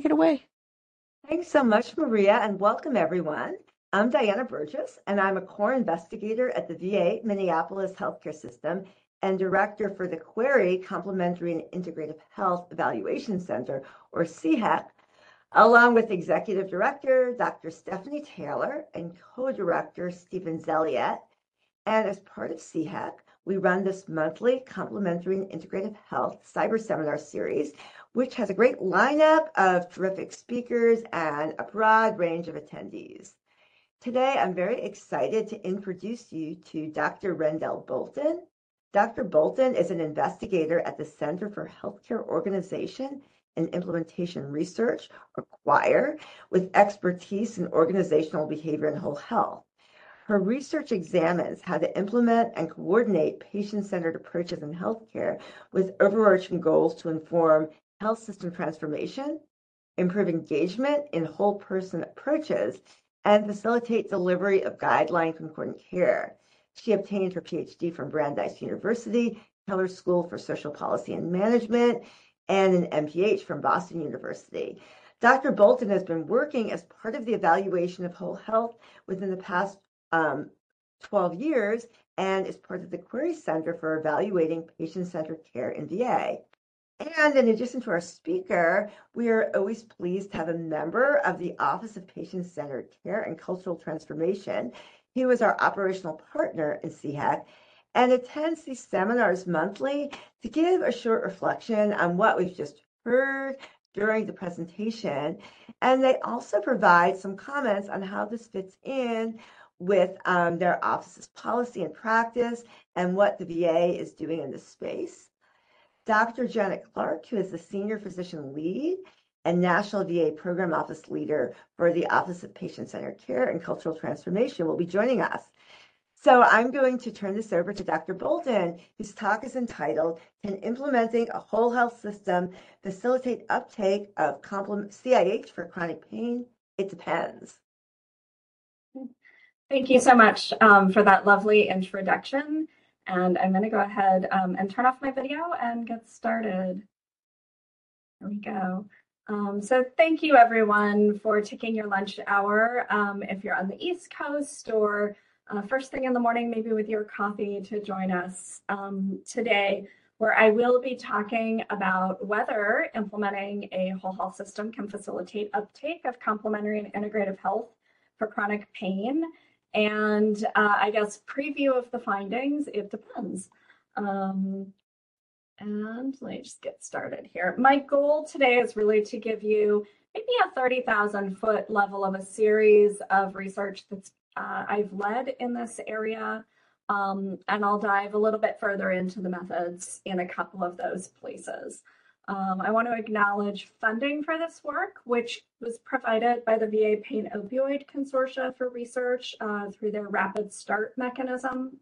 Take it away. Thanks so much, Maria, and welcome everyone. I'm Diana Burgess, and I'm a core investigator at the VA Minneapolis Healthcare System and director for the Query Complementary and Integrative Health Evaluation Center, or CHEC, along with Executive Director Dr. Stephanie Taylor and Co-Director Stephen Zelliet. And as part of CHEC, we run this monthly Complementary and Integrative Health Cyber Seminar Series, which has a great lineup of terrific speakers and a broad range of attendees. Today, I'm very excited to introduce you to Dr. Rendell Bolton. Dr. Bolton is an investigator at the Center for Healthcare Organization and Implementation Research, or CHOIR, with expertise in organizational behavior and whole health. Her research examines how to implement and coordinate patient-centered approaches in healthcare with overarching goals to inform health system transformation, improve engagement in whole person approaches, and facilitate delivery of guideline concordant care. She obtained her PhD from Brandeis University, Keller School for Social Policy and Management, and an MPH from Boston University. Dr. Bolton has been working as part of the evaluation of whole health within the past 12 years and is part of the Query Center for evaluating patient-centered care in VA. And in addition to our speaker, we are always pleased to have a member of the Office of Patient-Centered Care and Cultural Transformation. He was our operational partner in CHEC and attends these seminars monthly to give a short reflection on what we've just heard during the presentation. And they also provide some comments on how this fits in with their office's policy and practice and what the VA is doing in this space. Dr. Janet Clark, who is the Senior Physician Lead and National VA Program Office Leader for the Office of Patient-Centered Care and Cultural Transformation, will be joining us. So I'm going to turn this over to Dr. Bolton, whose talk is entitled, Can Implementing a Whole Health System Facilitate Uptake of CIH for Chronic Pain? It depends. Thank you so much for that lovely introduction. And I'm going to go ahead and turn off my video and get started. There we go. So thank you, everyone, for taking your lunch hour. If you're on the East Coast or first thing in the morning, maybe with your coffee, to join us today, where I will be talking about whether implementing a whole health system can facilitate uptake of complementary and integrative health for chronic pain. And I guess preview of the findings, it depends. And let me just get started here. My goal today is really to give you maybe a 30,000 foot level of a series of research that's I've led in this area. And I'll dive a little bit further into the methods in a couple of those places. I want to acknowledge funding for this work, which was provided by the VA Pain Opioid Consortia for research through their Rapid Start mechanism,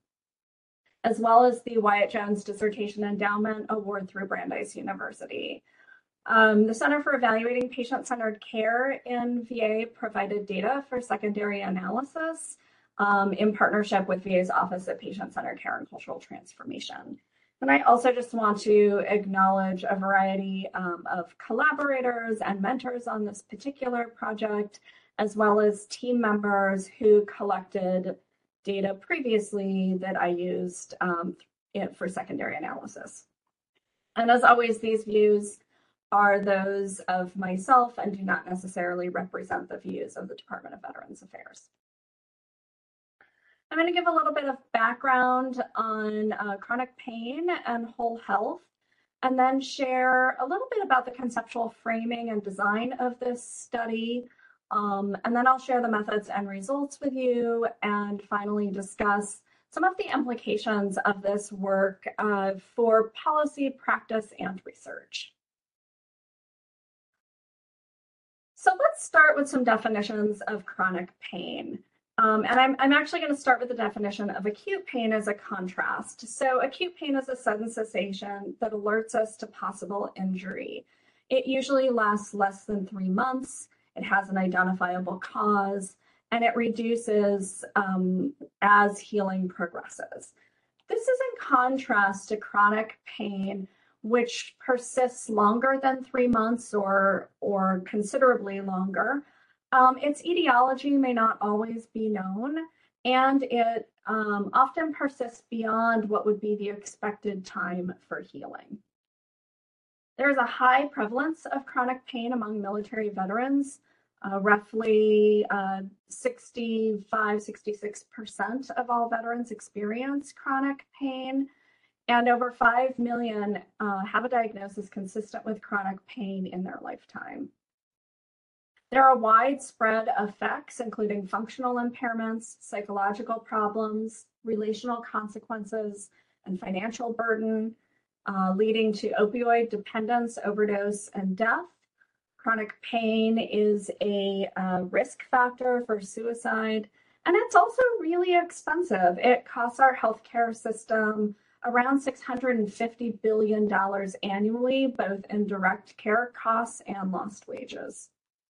as well as the Wyatt Jones Dissertation Endowment Award through Brandeis University. The Center for Evaluating Patient-Centered Care in VA provided data for secondary analysis in partnership with VA's Office of Patient-Centered Care and Cultural Transformation. And I also just want to acknowledge a variety of collaborators and mentors on this particular project, as well as team members who collected data previously that I used for secondary analysis. And as always, these views are those of myself and do not necessarily represent the views of the Department of Veterans Affairs. I'm going to give a little bit of background on chronic pain and whole health, and then share a little bit about the conceptual framing and design of this study. And then I'll share the methods and results with you, and finally discuss some of the implications of this work for policy, practice, and research. So let's start with some definitions of chronic pain. And I'm actually going to start with the definition of acute pain as a contrast. So acute pain is a sudden cessation that alerts us to possible injury. It usually lasts less than 3 months. It has an identifiable cause, and it reduces as healing progresses. This is in contrast to chronic pain, which persists longer than 3 months or considerably longer. Its etiology may not always be known, and it often persists beyond what would be the expected time for healing. There is a high prevalence of chronic pain among military veterans. Roughly 65-66% of all veterans experience chronic pain, and over 5 million have a diagnosis consistent with chronic pain in their lifetime. There are widespread effects, including functional impairments, psychological problems, relational consequences, and financial burden, leading to opioid dependence, overdose, and death. Chronic pain is a risk factor for suicide, and it's also really expensive. It costs our healthcare system around $650 billion annually, both in direct care costs and lost wages.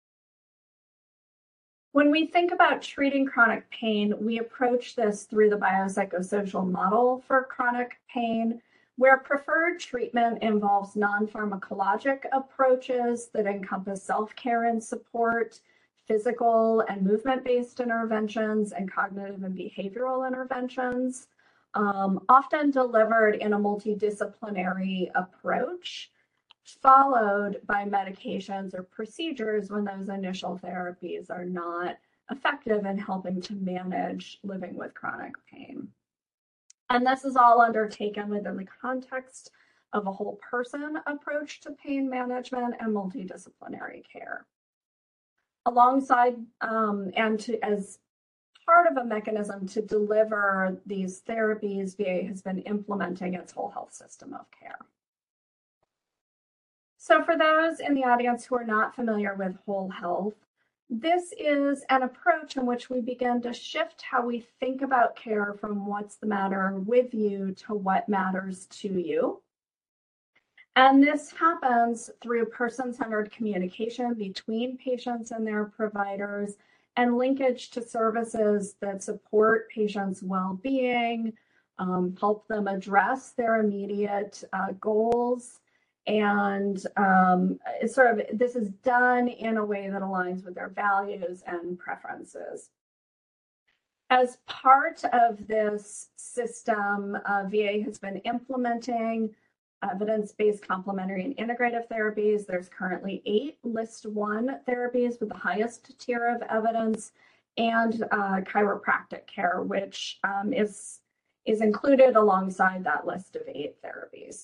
When we think about treating chronic pain, we approach this through the biopsychosocial model for chronic pain, where preferred treatment involves non-pharmacologic approaches that encompass self-care and support, physical and movement-based interventions, and cognitive and behavioral interventions, often delivered in a multidisciplinary approach, followed by medications or procedures when those initial therapies are not effective in helping to manage living with chronic pain. And this is all undertaken within the context of a whole person approach to pain management and multidisciplinary care. Alongside as part of a mechanism to deliver these therapies, VA has been implementing its whole health system of care. So for those in the audience who are not familiar with whole health, this is an approach in which we begin to shift how we think about care from what's the matter with you to what matters to you. And this happens through person-centered communication between patients and their providers and linkage to services that support patients' well-being, help them address their immediate goals, and this is done in a way that aligns with their values and preferences. As part of this system, VA has been implementing evidence-based complementary and integrative therapies. There's currently 8 List 1 therapies with the highest tier of evidence, and chiropractic care, which is included alongside that list of 8 therapies.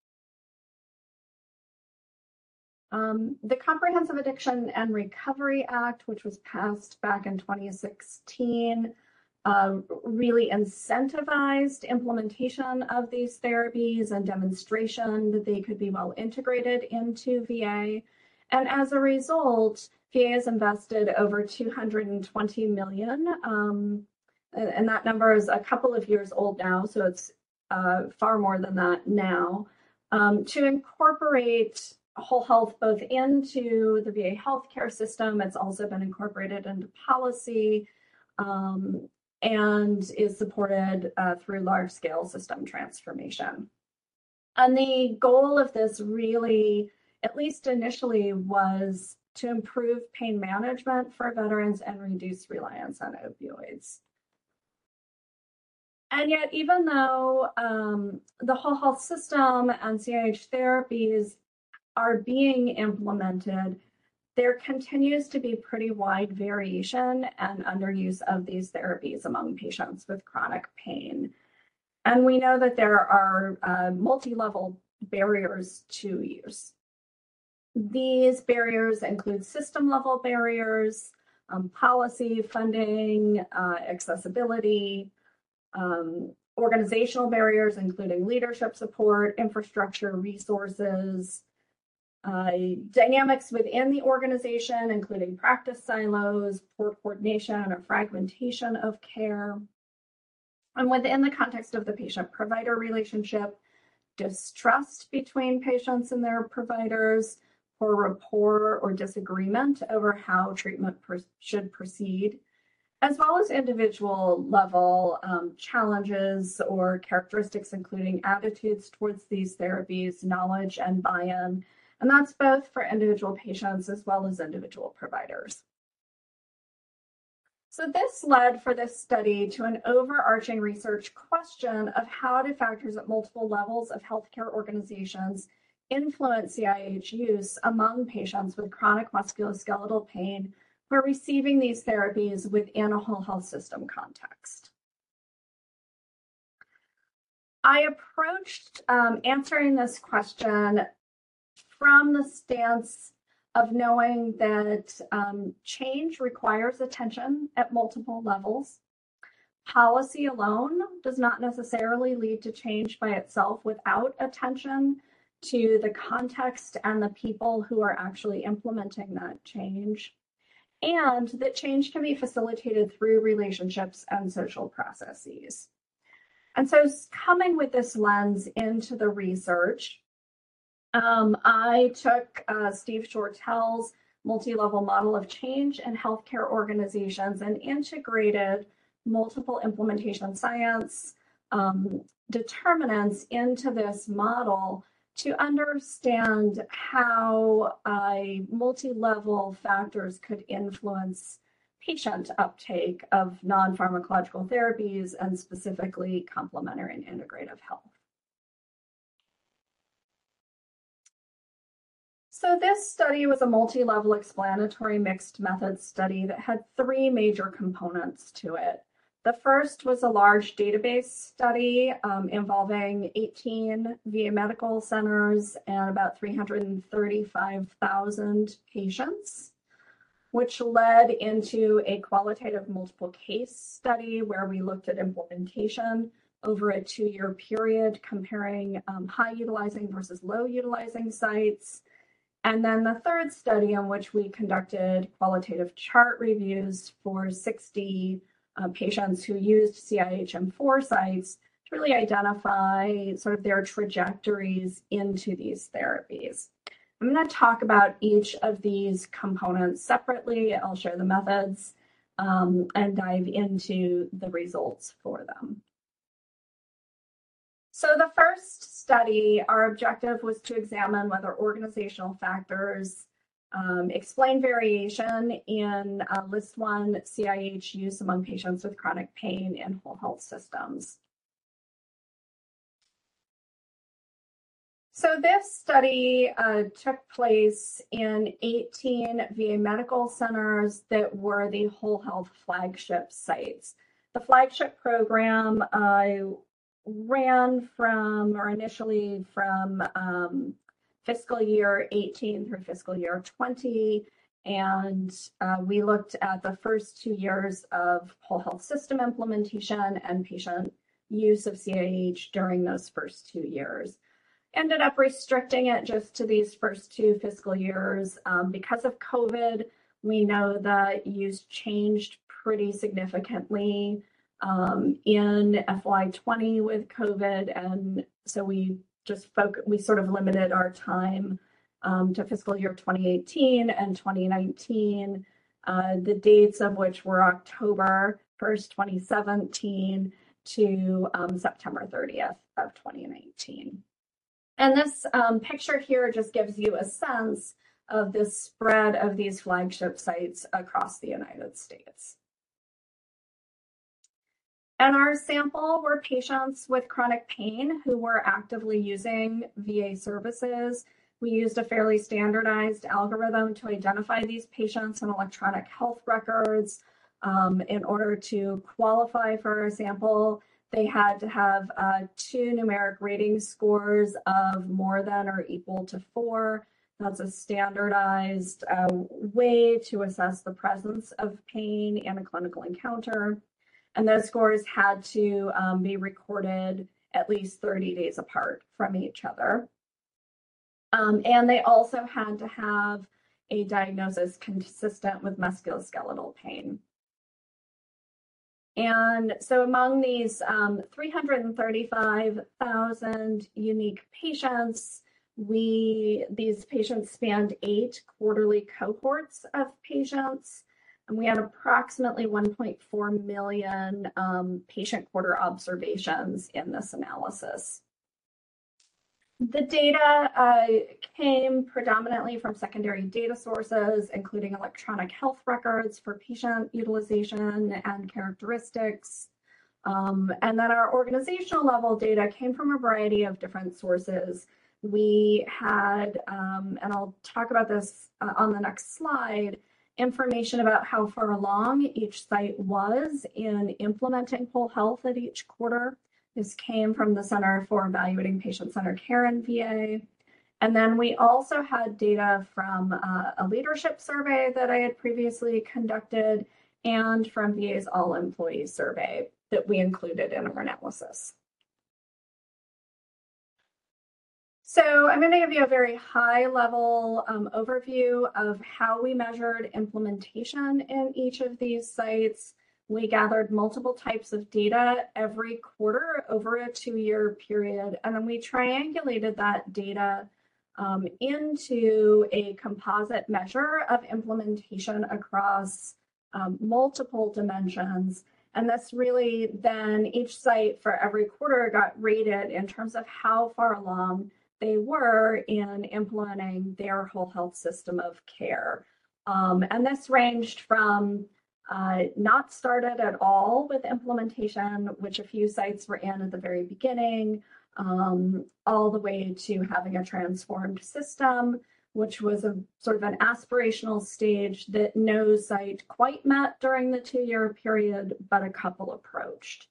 The Comprehensive Addiction and Recovery Act, which was passed back in 2016, really incentivized implementation of these therapies and demonstration that they could be well integrated into VA. And as a result, VA has invested over $220 million, and that number is a couple of years old now, so it's far more than that now, to incorporate whole health both into the VA healthcare system. It's also been incorporated into policy and is supported through large-scale system transformation. And the goal of this really, at least initially, was to improve pain management for veterans and reduce reliance on opioids. And yet, even though the whole health system and CIH therapies are being implemented, there continues to be pretty wide variation and underuse of these therapies among patients with chronic pain. And we know that there are multi-level barriers to use. These barriers include system-level barriers, policy, funding, accessibility, organizational barriers, including leadership support, infrastructure, resources, dynamics within the organization, including practice silos, poor coordination or fragmentation of care. And within the context of the patient-provider relationship, distrust between patients and their providers, poor rapport or disagreement over how treatment should proceed, as well as individual level challenges or characteristics, including attitudes towards these therapies, knowledge, and buy-in. And that's both for individual patients as well as individual providers. So this led for this study to an overarching research question of how do factors at multiple levels of healthcare organizations influence CIH use among patients with chronic musculoskeletal pain who are receiving these therapies within a whole health system context. I approached answering this question from the stance of knowing that change requires attention at multiple levels. Policy alone does not necessarily lead to change by itself without attention to the context and the people who are actually implementing that change, and that change can be facilitated through relationships and social processes. And so coming with this lens into the research, I took Steve Shortell's multi-level model of change in healthcare organizations and integrated multiple implementation science determinants into this model to understand how multi-level factors could influence patient uptake of non-pharmacological therapies and specifically complementary and integrative health. So this study was a multi-level explanatory mixed methods study that had three major components to it. The first was a large database study involving 18 VA medical centers and about 335,000 patients, which led into a qualitative multiple case study where we looked at implementation over a 2-year period, comparing high utilizing versus low utilizing sites. And then the third study, in which we conducted qualitative chart reviews for 60 patients who used CIHM4 sites to really identify sort of their trajectories into these therapies. I'm going to talk about each of these components separately. I'll share the methods and dive into the results for them. So the first study, our objective was to examine whether organizational factors explain variation in List 1 CIH use among patients with chronic pain in whole health systems. So this study took place in 18 VA medical centers that were the whole health flagship sites. The flagship program ran initially from fiscal year 18 through fiscal year 20, and we looked at the first 2 years of whole health system implementation and patient use of CIH during those first 2 years. Ended up restricting it just to these first 2 fiscal years. Because of COVID, we know that use changed pretty significantly in FY20 with COVID, and so we sort of limited our time to fiscal year 2018 and 2019, the dates of which were October 1st, 2017 to September 30th of 2019. And this picture here just gives you a sense of the spread of these flagship sites across the United States. And our sample were patients with chronic pain who were actively using VA services. We used a fairly standardized algorithm to identify these patients in electronic health records. In order to qualify for our sample, they had to have 2 numeric rating scores of more than or equal to 4. That's a standardized way to assess the presence of pain in a clinical encounter. And those scores had to be recorded at least 30 days apart from each other. And they also had to have a diagnosis consistent with musculoskeletal pain. And so among these 335,000 unique patients, these patients spanned 8 quarterly cohorts of patients. and we had approximately 1.4 million patient quarter observations in this analysis. The data came predominantly from secondary data sources, including electronic health records for patient utilization and characteristics. And then our organizational level data came from a variety of different sources. We had, and I'll talk about this on the next slide, information about how far along each site was in implementing whole health at each quarter. This came from the Center for Evaluating Patient-Centered Care in VA. And then we also had data from a leadership survey that I had previously conducted and from VA's all-employee survey that we included in our analysis. So I'm going to give you a very high-level overview of how we measured implementation in each of these sites. We gathered multiple types of data every quarter over a 2-year period, and then we triangulated that data into a composite measure of implementation across multiple dimensions. And this really then, each site for every quarter got rated in terms of how far along they were in implementing their whole health system of care. And this ranged from not started at all with implementation, which a few sites were in at the very beginning, all the way to having a transformed system, which was a sort of an aspirational stage that no site quite met during the 2-year period, but a couple approached.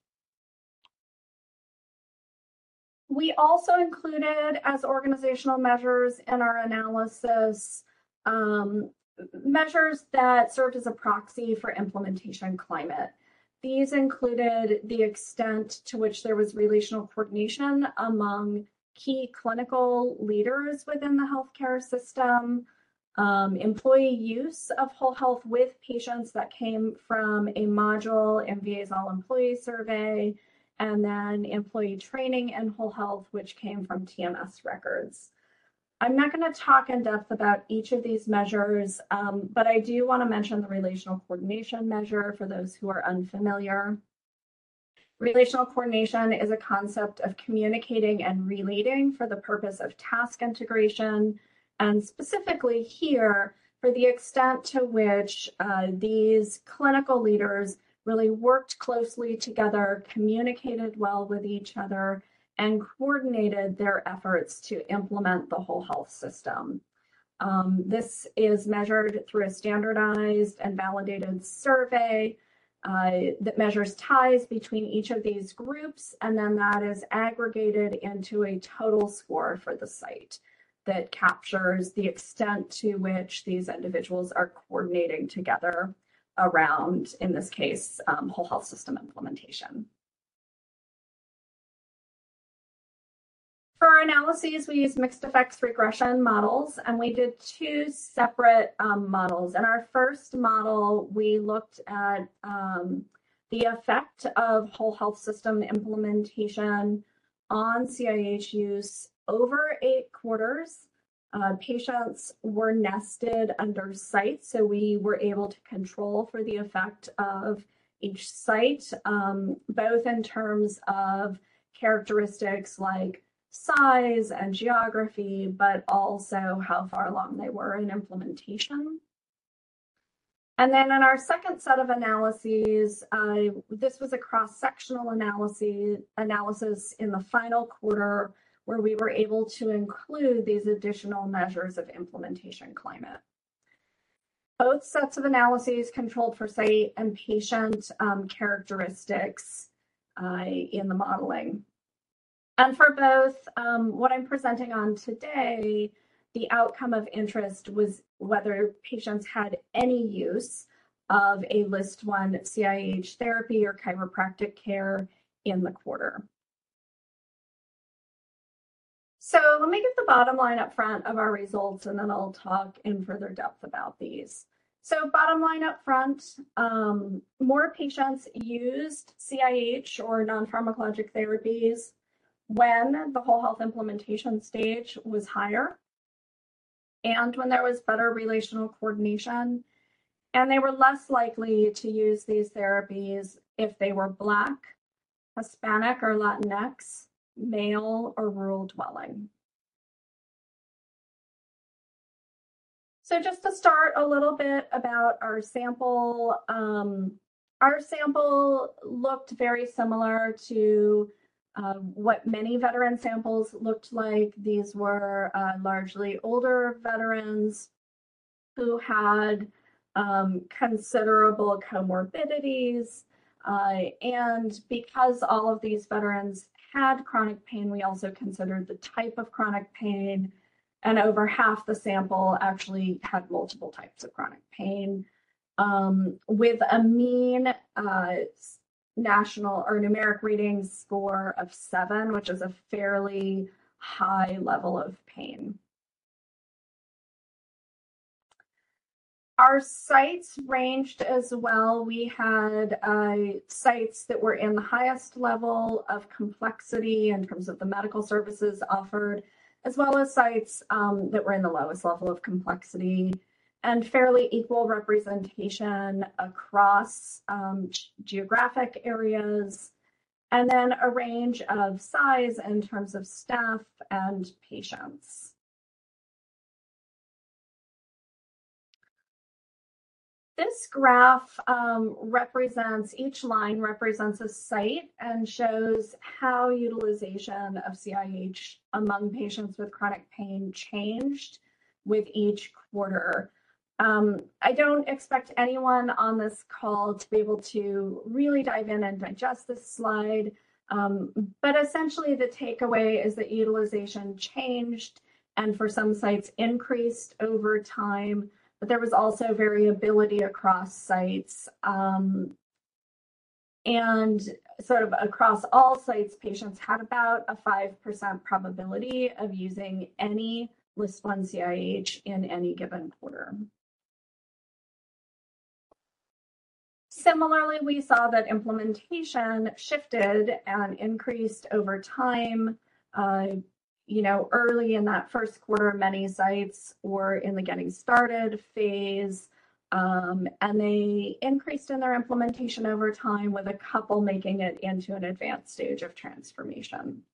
We also included as organizational measures in our analysis measures that served as a proxy for implementation climate. These included the extent to which there was relational coordination among key clinical leaders within the healthcare system, employee use of whole health with patients that came from a module in VA's all-employee survey, and then employee training in whole health, which came from TMS records. I'm not going to talk in depth about each of these measures, but I do want to mention the relational coordination measure for those who are unfamiliar. Relational coordination is a concept of communicating and relating for the purpose of task integration, and specifically here, for the extent to which these clinical leaders really worked closely together, communicated well with each other, and coordinated their efforts to implement the whole health system. This is measured through a standardized and validated survey that measures ties between each of these groups, and then that is aggregated into a total score for the site that captures the extent to which these individuals are coordinating together around, in this case, whole health system implementation. For our analyses, we used mixed effects regression models, and we did 2 separate models. In our first model, we looked at the effect of whole health system implementation on CIH use over 8 quarters. Patients were nested under sites, so we were able to control for the effect of each site, both in terms of characteristics like size and geography, but also how far along they were in implementation. And then in our second set of analyses, this was a cross-sectional analysis in the final quarter, where we were able to include these additional measures of implementation climate. Both sets of analyses controlled for site and patient characteristics in the modeling. And for both, what I'm presenting on today, the outcome of interest was whether patients had any use of a List 1 CIH therapy or chiropractic care in the quarter. So let me give the bottom line up front of our results, and then I'll talk in further depth about these. So bottom line up front, more patients used CIH or non-pharmacologic therapies when the whole health implementation stage was higher, and when there was better relational coordination, And they were less likely to use these therapies if they were Black, Hispanic or Latinx, male, or rural dwelling. So just to start a little bit about our sample looked very similar to what many veteran samples looked like. These were largely older veterans who had considerable comorbidities. And because all of these veterans had chronic pain, we also considered the type of chronic pain, and over half the sample actually had multiple types of chronic pain, with a mean national or numeric reading score of 7, which is a fairly high level of pain. Our sites ranged as well. We had sites that were in the highest level of complexity in terms of the medical services offered, as well as sites that were in the lowest level of complexity, and fairly equal representation across geographic areas, and then a range of size in terms of staff and patients. This graph represents, each line represents a site and shows how utilization of CIH among patients with chronic pain changed with each quarter. I don't expect anyone on this call to be able to really dive in and digest this slide, but essentially the takeaway is that utilization changed and for some sites increased over time. But there was also variability across sites, and sort of across all sites, patients had about a 5% probability of using any LIST-1 CIH in any given quarter. Similarly, we saw that implementation shifted and increased over time. Early in that first quarter, many sites were in the getting started phase, and they increased in their implementation over time, with a couple making it into an advanced stage of transformation.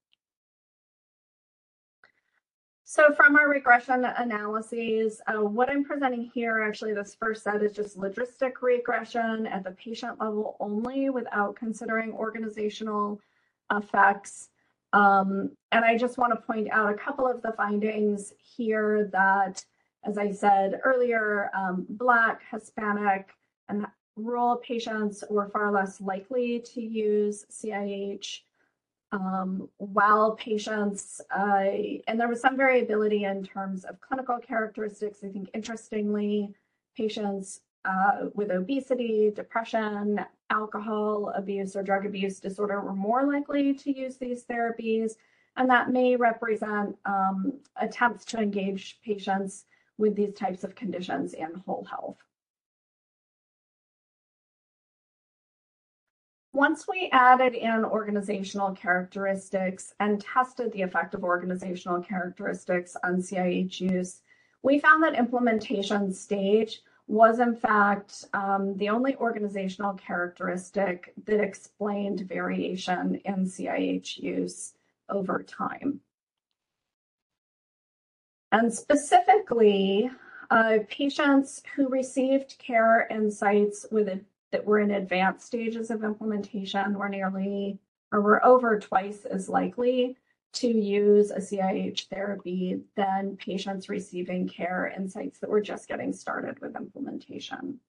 So from our regression analyses, what I'm presenting here, actually this first set is just logistic regression at the patient level only without considering organizational effects. And I just want to point out a couple of the findings here that, as I said earlier, Black, Hispanic, and rural patients were far less likely to use CIH, while patients, and there was some variability in terms of clinical characteristics. I think interestingly, patients with obesity, depression, alcohol abuse, or drug abuse disorder were more likely to use these therapies, and that may represent attempts to engage patients with these types of conditions in whole health. Once we added in organizational characteristics and tested the effect of organizational characteristics on CIH use, we found that implementation stage was in fact the only organizational characteristic that explained variation in CIH use over time. And specifically, patients who received care in sites that were in advanced stages of implementation were over twice as likely to use a CIH therapy than patients receiving care in sites that were just getting started with implementation.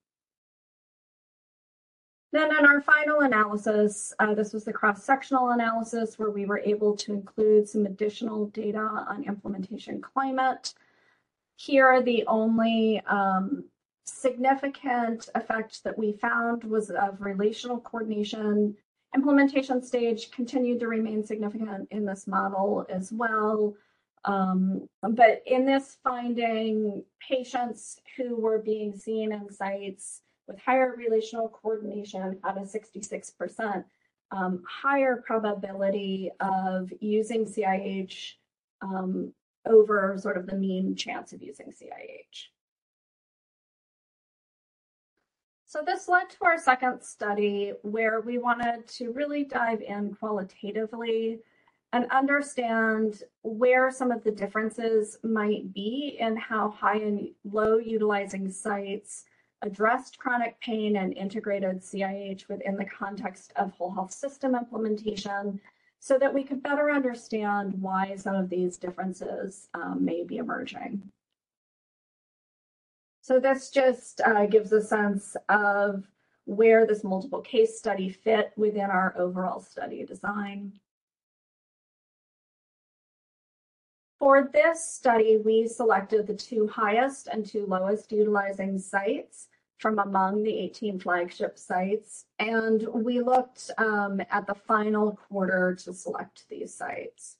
Then in our final analysis, this was the cross-sectional analysis where we were able to include some additional data on implementation climate. Here, the only significant effect that we found was of relational coordination. Implementation stage continued to remain significant in this model as well. But in this finding, patients who were being seen in sites with higher relational coordination had a 66% higher probability of using CIH over sort of the mean chance of using CIH. So this led to our second study where we wanted to really dive in qualitatively and understand where some of the differences might be in how high and low utilizing sites addressed chronic pain and integrated CIH within the context of whole health system implementation, so that we could better understand why some of these differences may be emerging. So this just gives a sense of where this multiple case study fit within our overall study design. For this study, we selected the 2 highest and 2 lowest utilizing sites from among the 18 flagship sites, and we looked at the final quarter to select these sites.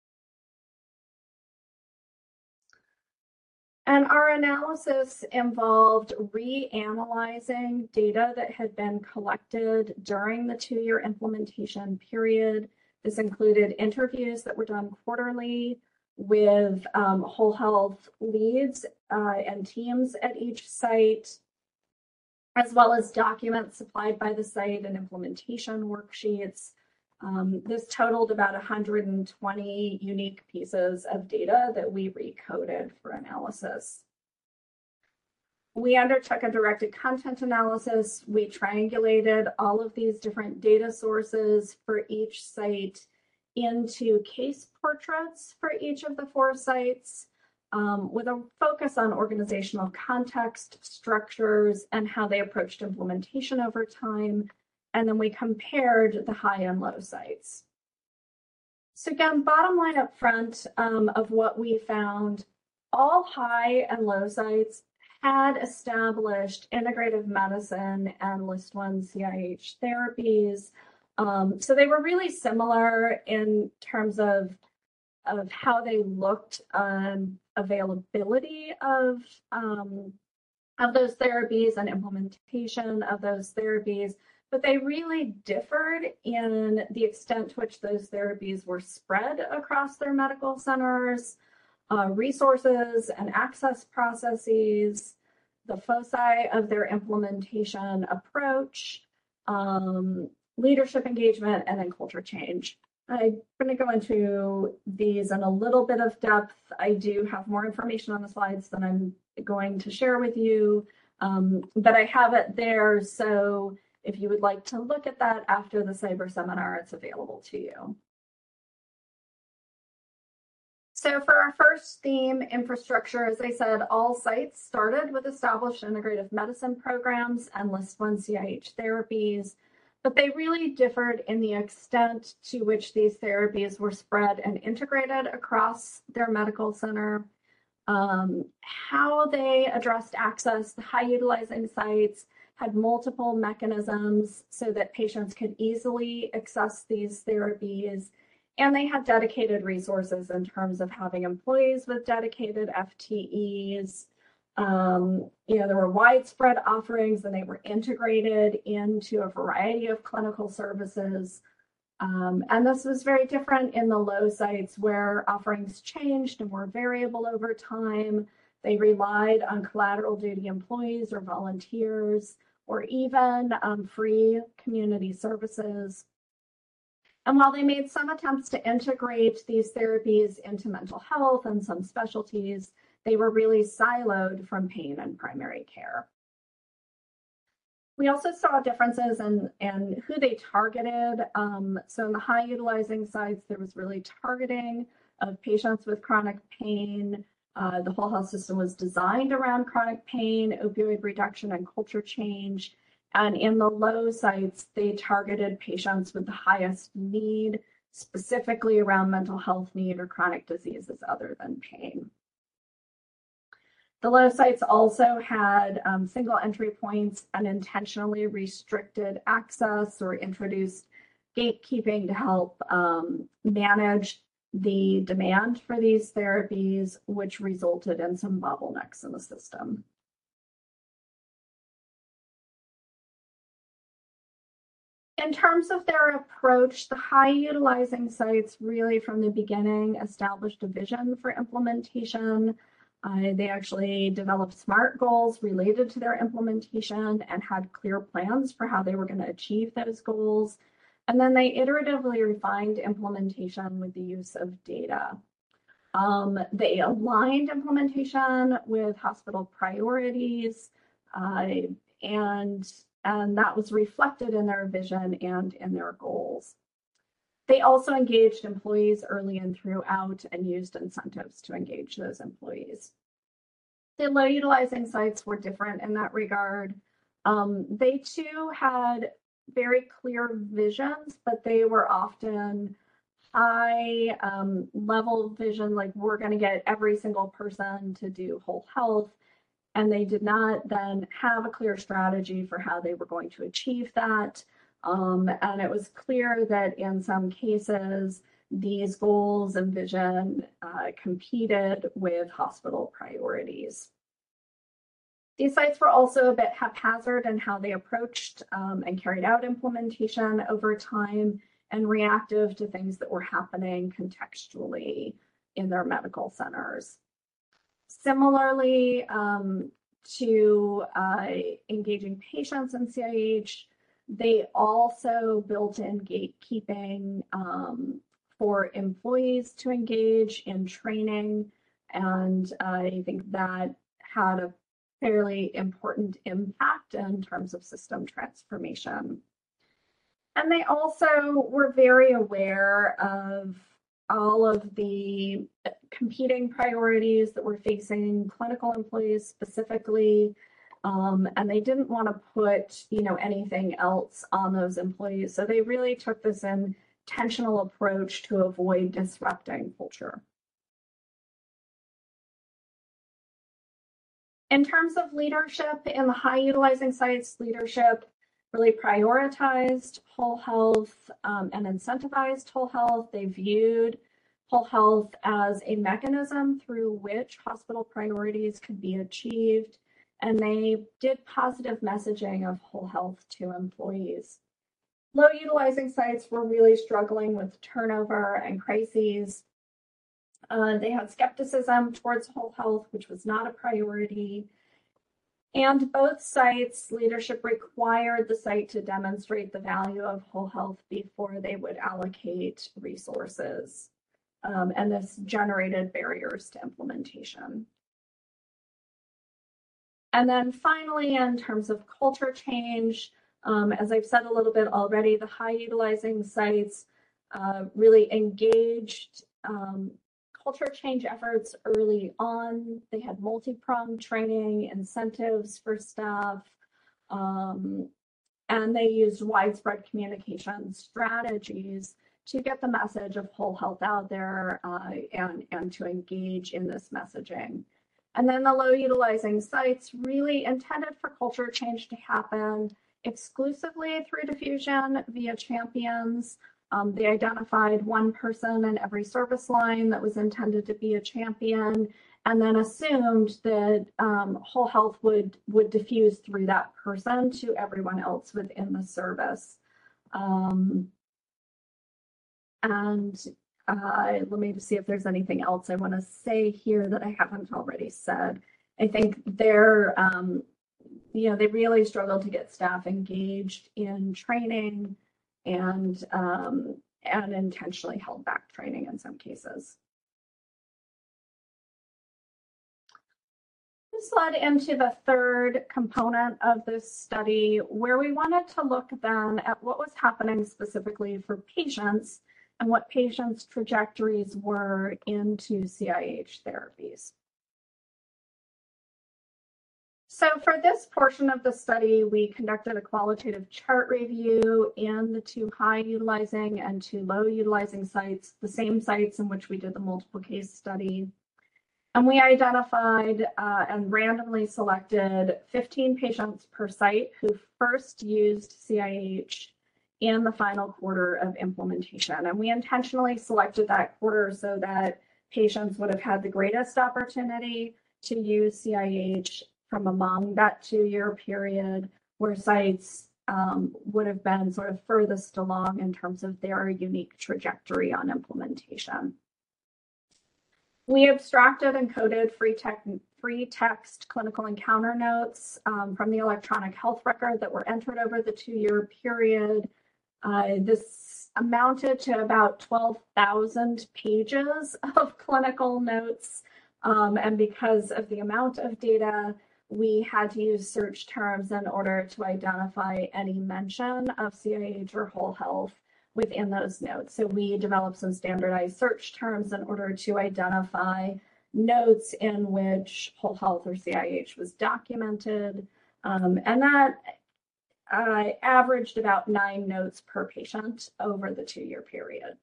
And our analysis involved reanalyzing data that had been collected during the 2-year implementation period. This included interviews that were done quarterly with whole health leads and teams at each site, as well as documents supplied by the site and implementation worksheets. This totaled about 120 unique pieces of data that we recoded for analysis. We undertook a directed content analysis. We triangulated all of these different data sources for each site into case portraits for each of the 4 sites, with a focus on organizational context, structures, and how they approached implementation over time. And then we compared the high and low sites. So again, bottom line up front of what we found, all high and low sites had established integrative medicine and List-1 CIH therapies. So they were really similar in terms of how they looked, availability of those therapies and implementation of those therapies, but they really differed in the extent to which those therapies were spread across their medical centers, resources and access processes, the foci of their implementation approach, leadership engagement, and then culture change. I'm going to go into these in a little bit of depth. I do have more information on the slides than I'm going to share with you, but I have it there. So if you would like to look at that after the cyber seminar, it's available to you. So for our first theme, infrastructure, as I said, all sites started with established integrative medicine programs and List-1 CIH therapies, but they really differed in the extent to which these therapies were spread and integrated across their medical center, how they addressed access. The high utilizing sites had multiple mechanisms so that patients could easily access these therapies, and they had dedicated resources in terms of having employees with dedicated FTEs. There were widespread offerings and they were integrated into a variety of clinical services. And this was very different in the low sites where offerings changed and were variable over time. They relied on collateral duty employees or volunteers, or even free community services. And while they made some attempts to integrate these therapies into mental health and some specialties, they were really siloed from pain and primary care. We also saw differences in who they targeted. So in the high utilizing sites, there was really targeting of patients with chronic pain. The whole health system was designed around chronic pain, opioid reduction, and culture change. And in the low sites, they targeted patients with the highest need, specifically around mental health need or chronic diseases other than pain. The low sites also had single entry points and intentionally restricted access or introduced gatekeeping to help manage the demand for these therapies, which resulted in some bottlenecks in the system. In terms of their approach, the high utilizing sites really from the beginning established a vision for implementation. They actually developed SMART goals related to their implementation and had clear plans for how they were going to achieve those goals. And then they iteratively refined implementation with the use of data. They aligned implementation with hospital priorities, and that was reflected in their vision and in their goals. They also engaged employees early and throughout and used incentives to engage those employees. The low utilizing sites were different in that regard. They too had very clear visions, but they were often high level vision, like we're going to get every single person to do whole health. And they did not then have a clear strategy for how they were going to achieve that. And it was clear that in some cases, these goals and vision competed with hospital priorities. These sites were also a bit haphazard in how they approached and carried out implementation over time and reactive to things that were happening contextually in their medical centers. Similarly to engaging patients in CIH, they also built in gatekeeping for employees to engage in training, and I think that had a fairly important impact in terms of system transformation. And they also were very aware of all of the competing priorities that were facing clinical employees specifically, and they didn't want to put, anything else on those employees. So they really took this intentional approach to avoid disrupting culture. In terms of leadership, in the high utilizing sites, leadership really prioritized whole health and incentivized whole health. They viewed whole health as a mechanism through which hospital priorities could be achieved, and they did positive messaging of whole health to employees. Low utilizing sites were really struggling with turnover and crises. They had skepticism towards whole health, which was not a priority. And both sites, leadership required the site to demonstrate the value of whole health before they would allocate resources. And this generated barriers to implementation. And then finally, in terms of culture change, as I've said a little bit already, the high utilizing sites really engaged culture change efforts early on. They had multi-pronged training, incentives for staff, and they used widespread communication strategies to get the message of whole health out there and to engage in this messaging. And then the low utilizing sites really intended for culture change to happen exclusively through diffusion via champions. They identified one person in every service line that was intended to be a champion, and then assumed that whole health would diffuse through that person to everyone else within the service. Let me just see if there's anything else I want to say here that I haven't already said. I think they're, they really struggled to get staff engaged in training and intentionally held back training in some cases. This led into the third component of this study, where we wanted to look then at what was happening specifically for patients and what patients' trajectories were into CIH therapies. So for this portion of the study, we conducted a qualitative chart review in the 2 high utilizing and 2 low utilizing sites, the same sites in which we did the multiple case study. And we identified and randomly selected 15 patients per site who first used CIH in the final quarter of implementation. And we intentionally selected that quarter so that patients would have had the greatest opportunity to use CIH from among that 2-year period, where sites would have been sort of furthest along in terms of their unique trajectory on implementation. We abstracted and coded free text clinical encounter notes from the electronic health record that were entered over the 2-year period. This amounted to about 12,000 pages of clinical notes. And because of the amount of data, we had to use search terms in order to identify any mention of CIH or whole health within those notes. So we developed some standardized search terms in order to identify notes in which whole health or CIH was documented. And that averaged about 9 notes per patient over the 2-year period.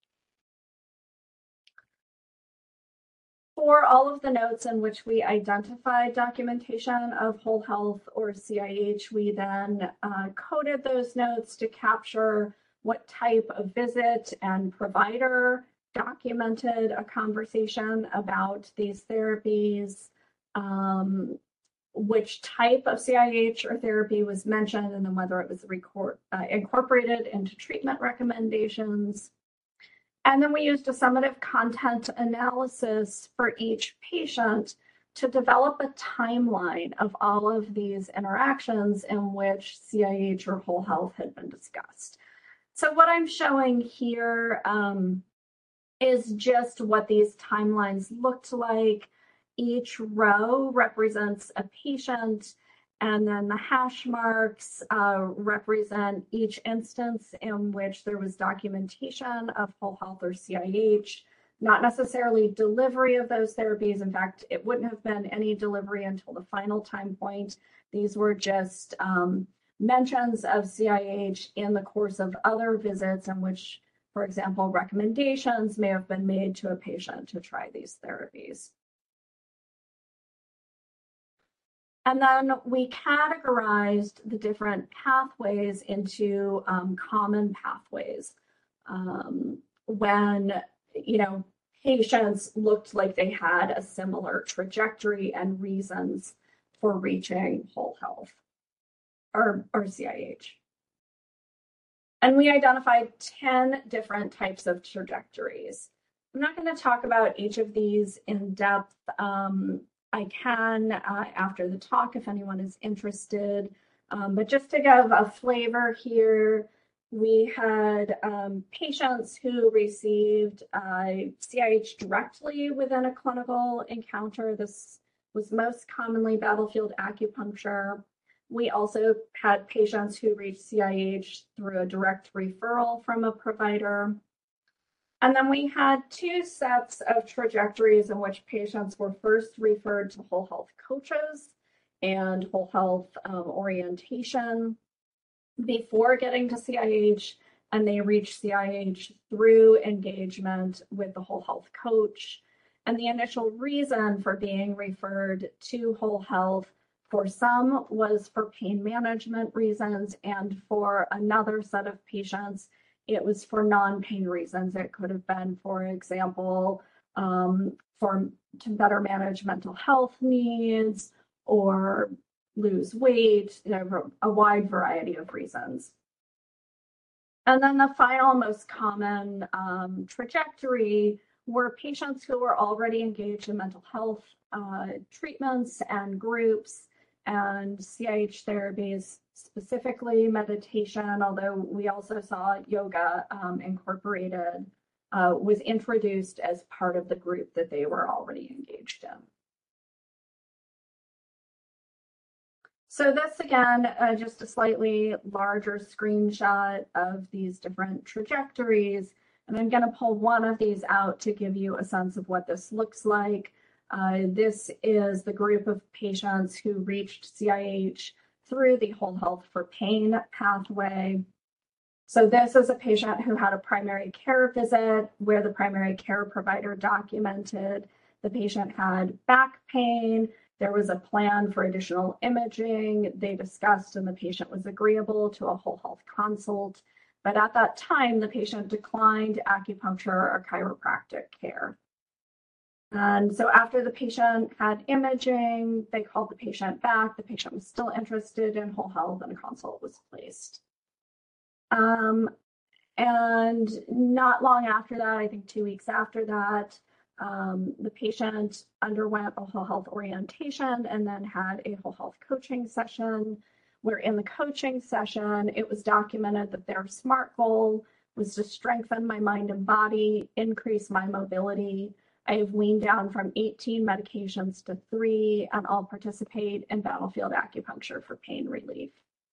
For all of the notes in which we identified documentation of whole health or CIH, we then coded those notes to capture what type of visit and provider documented a conversation about these therapies, which type of CIH or therapy was mentioned, and then whether it was incorporated into treatment recommendations. And then we used a summative content analysis for each patient to develop a timeline of all of these interactions in which CIH or whole health had been discussed. So what I'm showing here is just what these timelines looked like. Each row represents a patient, and then the hash marks represent each instance in which there was documentation of whole health or CIH, not necessarily delivery of those therapies. In fact, it wouldn't have been any delivery until the final time point. These were just mentions of CIH in the course of other visits in which, for example, recommendations may have been made to a patient to try these therapies. And then we categorized the different pathways into common pathways when, patients looked like they had a similar trajectory and reasons for reaching whole health or CIH. And we identified 10 different types of trajectories. I'm not going to talk about each of these in depth. I can after the talk if anyone is interested. But just to give a flavor here, we had patients who received CIH directly within a clinical encounter. This was most commonly battlefield acupuncture. We also had patients who reached CIH through a direct referral from a provider. And then we had 2 sets of trajectories in which patients were first referred to whole health coaches and whole health orientation before getting to CIH, and they reached CIH through engagement with the whole health coach. And the initial reason for being referred to whole health for some was for pain management reasons, and for another set of patients, it was for non-pain reasons. It could have been, for example, to better manage mental health needs or lose weight, a wide variety of reasons. And then the final most common trajectory were patients who were already engaged in mental health treatments and groups and CIH therapies, specifically meditation, although we also saw yoga incorporated, was introduced as part of the group that they were already engaged in. So this, again, just a slightly larger screenshot of these different trajectories. And I'm going to pull one of these out to give you a sense of what this looks like. This is the group of patients who reached CIH through the Whole Health for Pain pathway. So this is a patient who had a primary care visit where the primary care provider documented the patient had back pain. There was a plan for additional imaging. They discussed and the patient was agreeable to a whole health consult. But at that time, the patient declined acupuncture or chiropractic care. And so after the patient had imaging, they called the patient back. The patient was still interested in whole health and a consult was placed. And not long after that, I think 2 weeks after that, The patient underwent a whole health orientation and then had a whole health coaching session, where in the coaching session, it was documented that their SMART goal was to strengthen my mind and body, increase my mobility. I have weaned down from 18 medications to 3, and I'll participate in battlefield acupuncture for pain relief.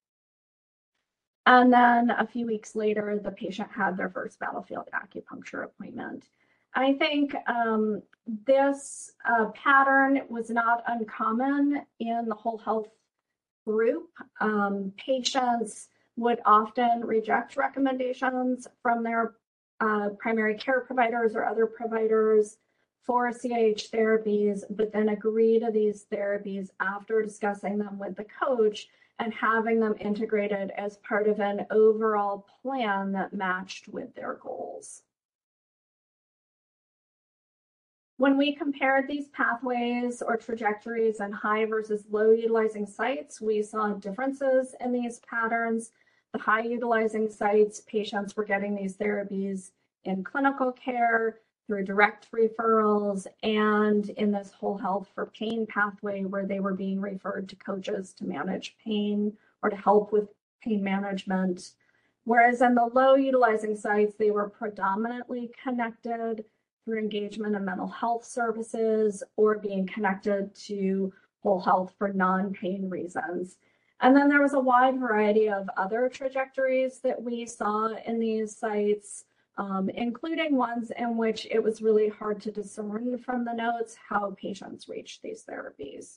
And then a few weeks later, the patient had their first battlefield acupuncture appointment. I think this pattern was not uncommon in the whole health group. Patients would often reject recommendations from their primary care providers or other providers for CIH therapies, but then agree to these therapies after discussing them with the coach and having them integrated as part of an overall plan that matched with their goals. When we compared these pathways or trajectories in high versus low utilizing sites, we saw differences in these patterns. The high utilizing sites, patients were getting these therapies in clinical care, through direct referrals, and in this whole health for pain pathway where they were being referred to coaches to manage pain or to help with pain management. Whereas in the low utilizing sites, they were predominantly connected through engagement in mental health services or being connected to whole health for non-pain reasons. And then there was a wide variety of other trajectories that we saw in these sites, including ones in which it was really hard to discern from the notes how patients reached these therapies.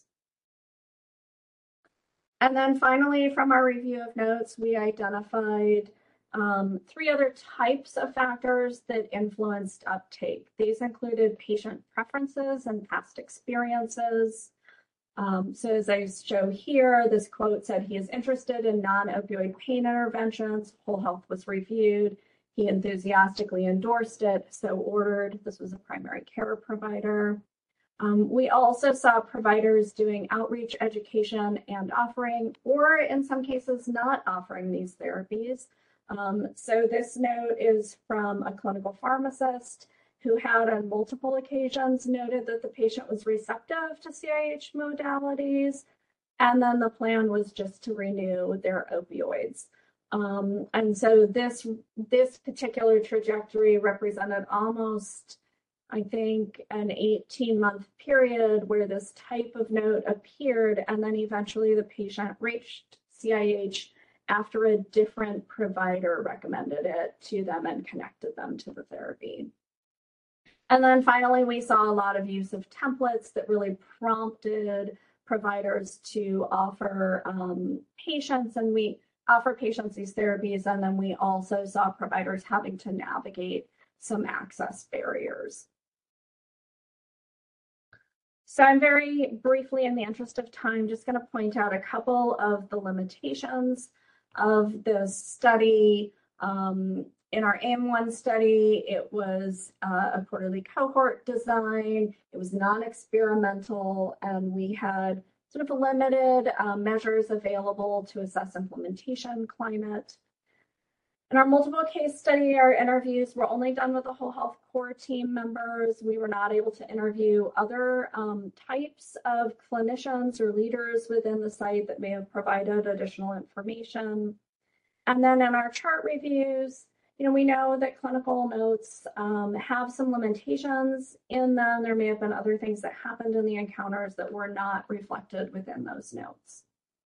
And then finally, from our review of notes, we identified 3 other types of factors that influenced uptake. These included patient preferences and past experiences. So as I show here, this quote said he is interested in non-opioid pain interventions. Whole health was reviewed. He enthusiastically endorsed it, so ordered. This was a primary care provider. We also saw providers doing outreach, education, and offering, or in some cases not offering these therapies. So this note is from a clinical pharmacist who had on multiple occasions noted that the patient was receptive to CIH modalities, and then the plan was just to renew their opioids. And so this particular trajectory represented almost, I think, an 18-month period where this type of note appeared, and then eventually the patient reached CIH after a different provider recommended it to them and connected them to the therapy. And then finally, we saw a lot of use of templates that really prompted providers to offer patients, and we offer patients these therapies, and then we also saw providers having to navigate some access barriers. So I'm very briefly, in the interest of time, just going to point out a couple of the limitations of this study. In our AIM-1 study, it was a quarterly cohort design. It was non-experimental, and we had sort of limited measures available to assess implementation climate. In our multiple case study, our interviews were only done with the whole health core team members. We were not able to interview other types of clinicians or leaders within the site that may have provided additional information. And then in our chart reviews, we know that clinical notes have some limitations in them. There may have been other things that happened in the encounters that were not reflected within those notes.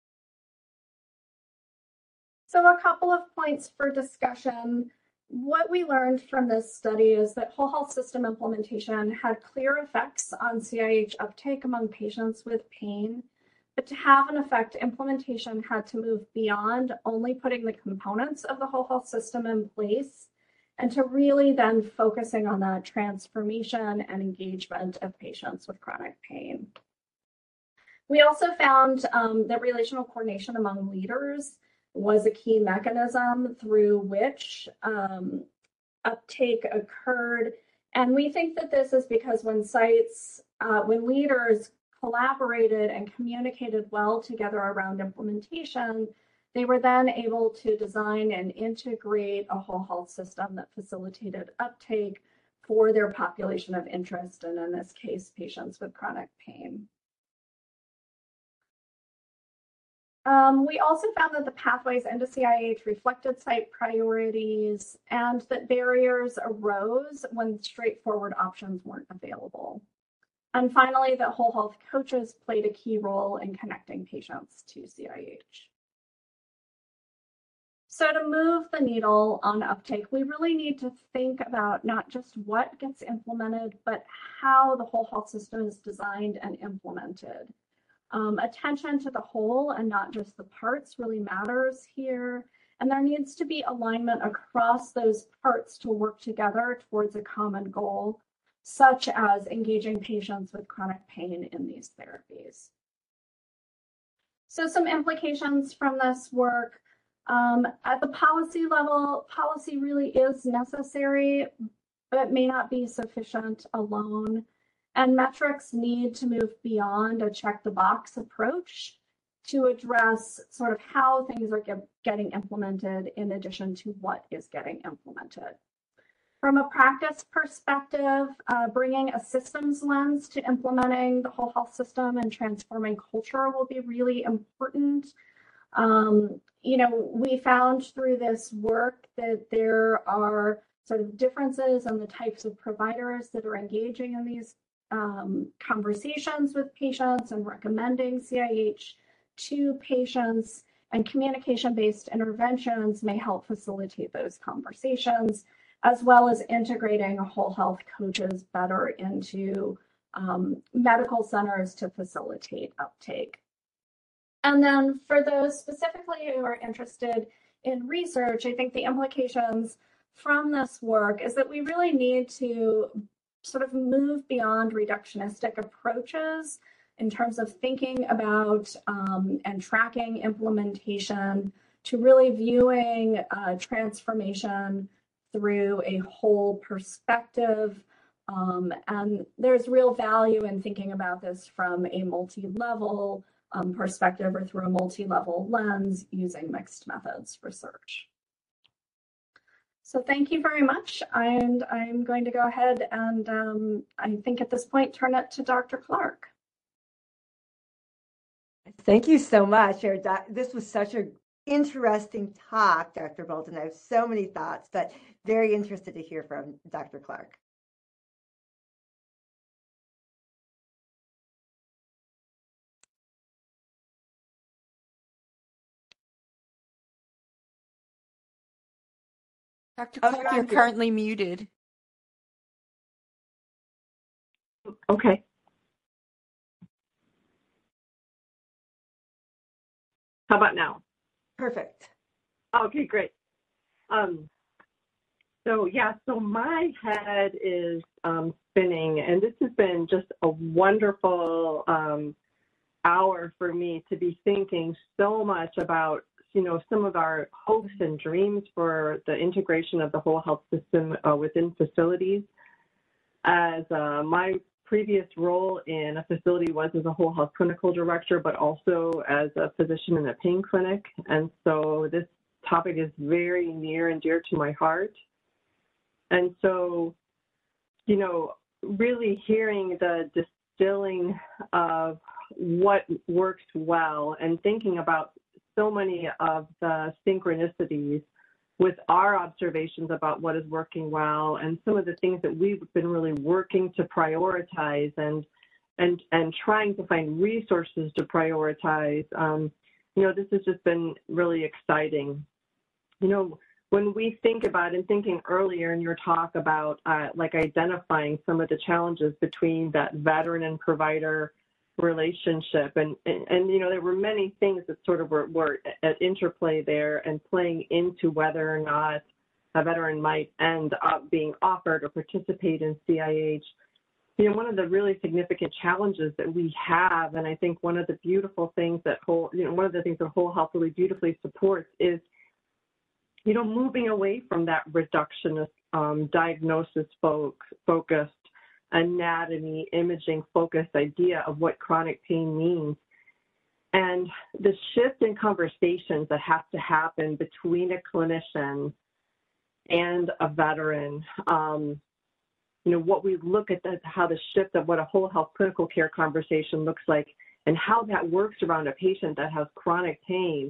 So a couple of points for discussion. What we learned from this study is that whole health system implementation had clear effects on CIH uptake among patients with pain. But to have an effect, implementation had to move beyond only putting the components of the whole health system in place and to really then focusing on that transformation and engagement of patients with chronic pain. We also found that relational coordination among leaders was a key mechanism through which uptake occurred. And we think that this is because when leaders collaborated and communicated well together around implementation, they were then able to design and integrate a whole health system that facilitated uptake for their population of interest, and in this case, patients with chronic pain. We also found that the pathways into CIH reflected site priorities and that barriers arose when straightforward options weren't available. And finally, that whole health coaches played a key role in connecting patients to CIH. So to move the needle on uptake, we really need to think about not just what gets implemented, but how the whole health system is designed and implemented. Attention to the whole and not just the parts really matters here. And there needs to be alignment across those parts to work together towards a common goal, such as engaging patients with chronic pain in these therapies. So some implications from this work. At the policy level, policy really is necessary, but may not be sufficient alone. And metrics need to move beyond a check the box approach to address sort of how things are getting implemented in addition to what is getting implemented. From a practice perspective, bringing a systems lens to implementing the whole health system and transforming culture will be really important. We found through this work that there are sort of differences in the types of providers that are engaging in these conversations with patients and recommending CIH to patients, and communication-based interventions may help facilitate those conversations, as well as integrating whole health coaches better into medical centers to facilitate uptake. And then for those specifically who are interested in research, I think the implications from this work is that we really need to sort of move beyond reductionistic approaches in terms of thinking about and tracking implementation to really viewing transformation through a whole perspective. And there's real value in thinking about this from a multi-level perspective or through a multi-level lens using mixed methods research. So thank you very much. And I'm going to go ahead and I think at this point, turn it to Dr. Clark. Thank you so much. This was such an interesting talk, Dr. Bolton. I have so many thoughts, but very interested to hear from Dr. Clark. Dr. Clark, you're currently muted. Okay. How about now? Perfect. Okay, great. So my head is spinning, and this has been just a wonderful hour for me to be thinking so much about, some of our hopes and dreams for the integration of the whole health system within facilities. As my previous role in a facility was as a whole health clinical director, but also as a physician in a pain clinic. And so this topic is very near and dear to my heart. And so, really hearing the distilling of what works well and thinking about so many of the synchronicities with our observations about what is working well and some of the things that we've been really working to prioritize and trying to find resources to prioritize. This has just been really exciting. When we think about and thinking earlier in your talk about identifying some of the challenges between that veteran and provider relationship, and there were many things that sort of were at interplay there and playing into whether or not a veteran might end up being offered or participate in CIH. One of the really significant challenges that we have, and I think one of the beautiful things that one of the things that whole health really beautifully supports is, moving away from that reductionist diagnosis focused anatomy, imaging focused idea of what chronic pain means. And the shift in conversations that have to happen between a clinician and a veteran, what we look at, how the shift of what a whole health clinical care conversation looks like and how that works around a patient that has chronic pain.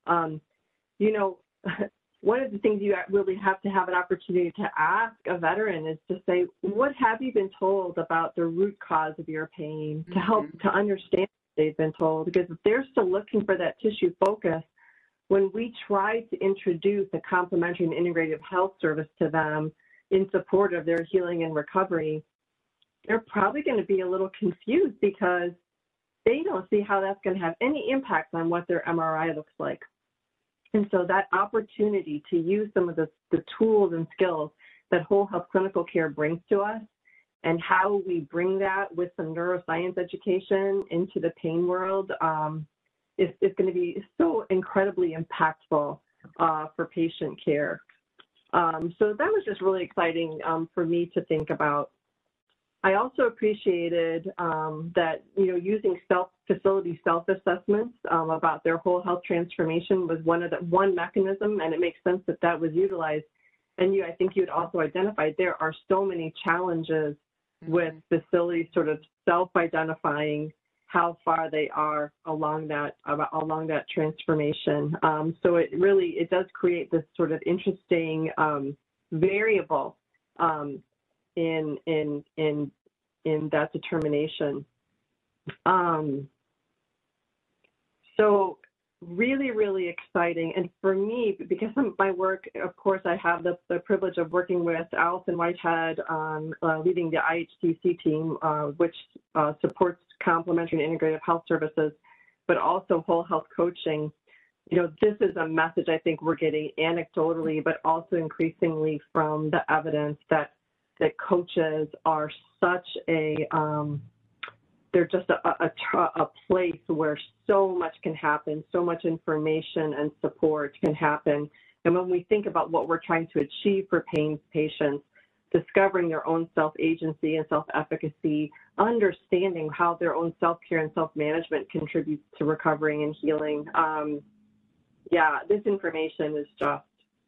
One of the things you really have to have an opportunity to ask a veteran is to say, what have you been told about the root cause of your pain, to help to understand what they've been told? Because if they're still looking for that tissue focus, when we try to introduce a complementary and integrative health service to them in support of their healing and recovery, they're probably going to be a little confused because they don't see how that's going to have any impact on what their MRI looks like. And so that opportunity to use some of the tools and skills that whole health clinical care brings to us and how we bring that with some neuroscience education into the pain world is going to be so incredibly impactful for patient care. So that was just really exciting for me to think about. I also appreciated that, using facility self-assessments about their whole health transformation was one mechanism, and it makes sense that was utilized. And I think you'd also identified there are so many challenges with facilities sort of self-identifying how far they are along that transformation. So it does create this sort of interesting variable in that determination. So really, really exciting. And for me, because of my work, of course, I have the privilege of working with Allison Whitehead leading the IHCC team, which supports complementary and integrative health services, but also whole health coaching. This is a message I think we're getting anecdotally, but also increasingly from the evidence that coaches are such they're just a place where so much can happen, so much information and support can happen. And when we think about what we're trying to achieve for pain patients, discovering their own self-agency and self-efficacy, understanding how their own self-care and self-management contributes to recovering and healing. This information is just,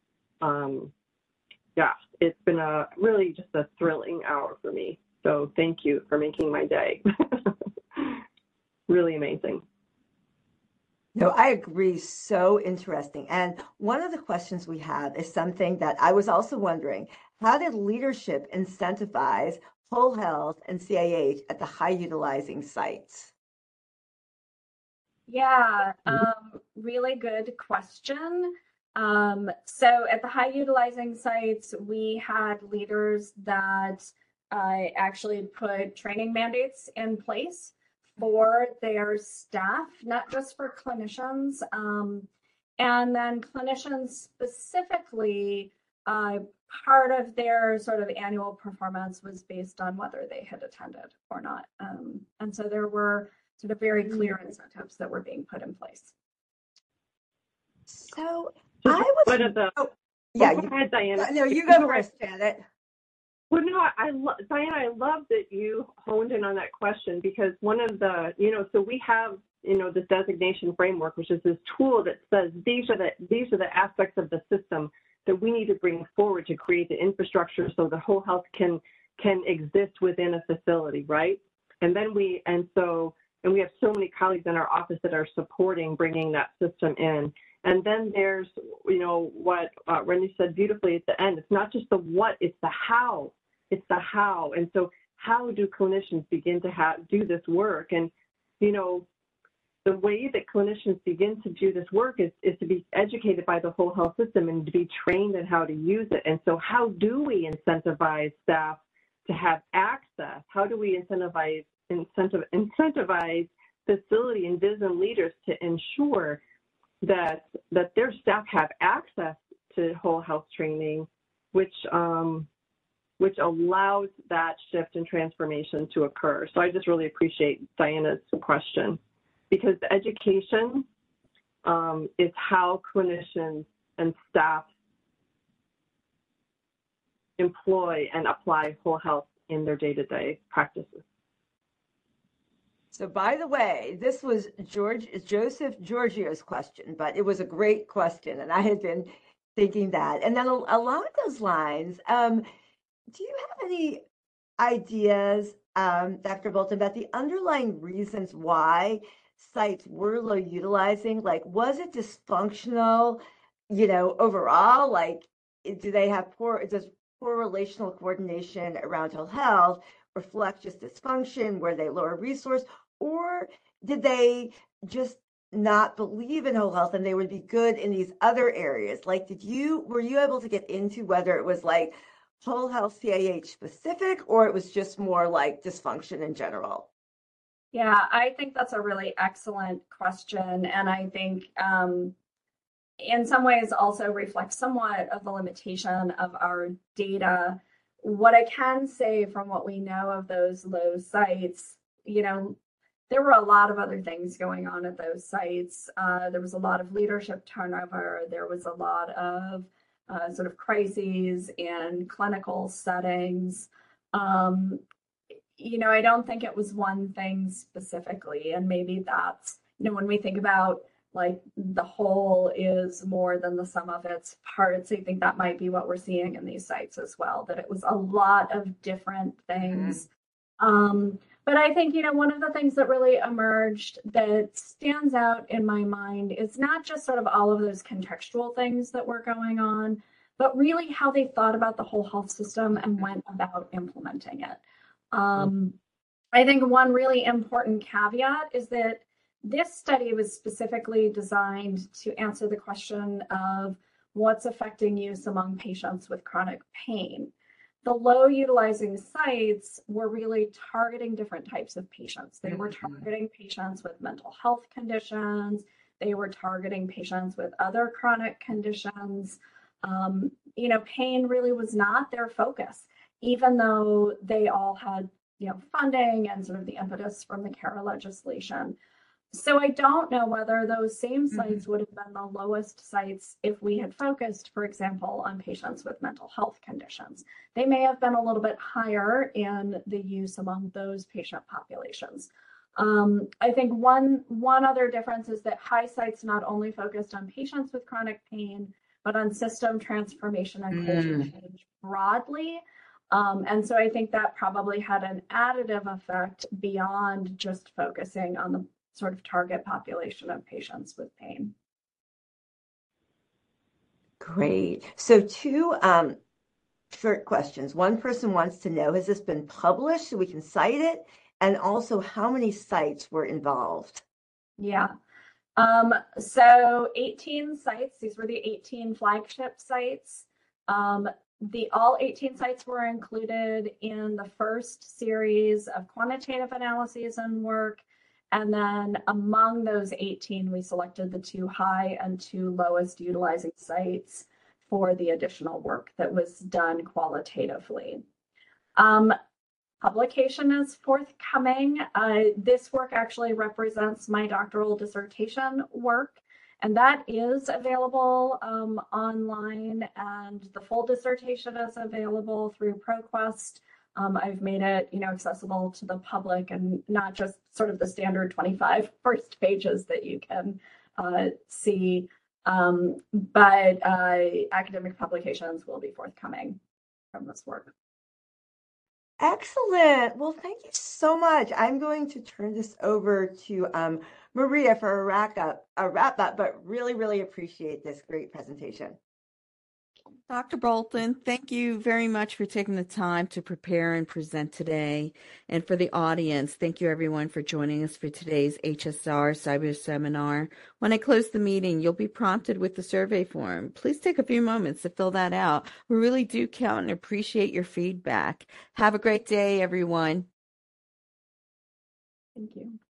it's been really just a thrilling hour for me. So thank you for making my day. Really amazing. No, I agree. So interesting. And one of the questions we have is something that I was also wondering. How did leadership incentivize whole health and CAH at the high utilizing sites? Yeah, really good question. So at the high utilizing sites, we had leaders that actually put training mandates in place for their staff, not just for clinicians. And then clinicians specifically, part of their sort of annual performance was based on whether they had attended or not. And so there were sort of very clear incentives that were being put in place. So I was. Go ahead, Diana. No, you go first, Janet. Well, no, Diana, I love that you honed in on that question, because one of the, so we have, this designation framework, which is this tool that says these are the aspects of the system that we need to bring forward to create the infrastructure so the whole health can exist within a facility, right? And then we have so many colleagues in our office that are supporting bringing that system in. And then there's, what Rennie said beautifully at the end. It's not just the what, it's the how. It's the how. And so how do clinicians begin to do this work? And, the way that clinicians begin to do this work is to be educated by the whole health system and to be trained in how to use it. And so how do we incentivize staff to have access? How do we incentivize facility and business leaders to ensure that their staff have access to whole health training, which allows that shift and transformation to occur? So I just really appreciate Diana's question, because the education is how clinicians and staff employ and apply whole health in their day-to-day practices. So by the way, this was Joseph Giorgio's question, but it was a great question, and I had been thinking that. And then along those lines, do you have any ideas, Dr. Bolton, about the underlying reasons why sites were low utilizing? Like, was it dysfunctional, overall? Like, does poor relational coordination around mental health reflect just dysfunction? Were they lower resource? Or did they just not believe in whole health and they would be good in these other areas? Like, were you able to get into whether it was like whole health CAH specific, or it was just more like dysfunction in general? Yeah, I think that's a really excellent question. And I think in some ways also reflects somewhat of the limitation of our data. What I can say from what we know of those low sites, there were a lot of other things going on at those sites. There was a lot of leadership turnover. There was a lot of sort of crises in clinical settings. I don't think it was one thing specifically. And maybe that's, when we think about like the whole is more than the sum of its parts, I think that might be what we're seeing in these sites as well, that it was a lot of different things. But I think, one of the things that really emerged that stands out in my mind is not just sort of all of those contextual things that were going on, but really how they thought about the whole health system and went about implementing it. I think one really important caveat is that this study was specifically designed to answer the question of what's affecting use among patients with chronic pain. The low utilizing sites were really targeting different types of patients. They were targeting patients with mental health conditions. They were targeting patients with other chronic conditions. Pain really was not their focus, even though they all had, funding and sort of the impetus from the CARA legislation. So I don't know whether those same sites would have been the lowest sites if we had focused, for example, on patients with mental health conditions. They may have been a little bit higher in the use among those patient populations. I think one other difference is that high sites not only focused on patients with chronic pain, but on system transformation and culture change broadly. And so I think that probably had an additive effect beyond just focusing on the sort of target population of patients with pain. Great. So two short questions. One person wants to know, has this been published so we can cite it? And also, how many sites were involved? Yeah. So 18 sites, these were the 18 flagship sites. All 18 sites were included in the first series of quantitative analyses and work. And then among those 18, we selected the 2 high and 2 lowest utilizing sites for the additional work that was done qualitatively. Publication is forthcoming. This work actually represents my doctoral dissertation work, and that is available online, and the full dissertation is available through ProQuest. I've made it, accessible to the public and not just sort of the standard 25 first pages that you can see, but academic publications will be forthcoming from this work. Excellent. Well, thank you so much. I'm going to turn this over to Maria for a wrap up, but really, really appreciate this great presentation. Dr. Bolton, thank you very much for taking the time to prepare and present today. And for the audience, thank you everyone for joining us for today's HSR Cyber Seminar. When I close the meeting, you'll be prompted with the survey form. Please take a few moments to fill that out. We really do count and appreciate your feedback. Have a great day, everyone. Thank you.